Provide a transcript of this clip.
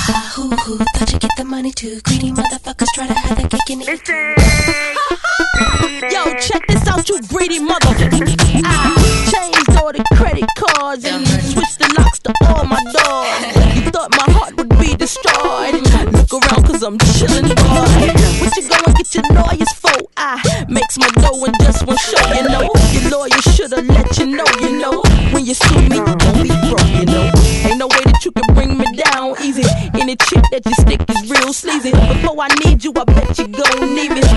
Who thought you get the money too? Greedy motherfuckers try to have the cake and eat it. Yo, check this out, you greedy motherfucker. I changed all the credit cards and switched the locks to all my doors. You thought my heart would be destroyed. Look around cause I'm chillin', boy. What you go and get your lawyers for? I makes my dough in just one show, you know. Your lawyer should've let you know, you know. When you sue me, you gon' be broke, you know. Ain't no way that you can bring me down easy. Any chick that you stick is real sleazy. Before I need you, I bet you gon' need me.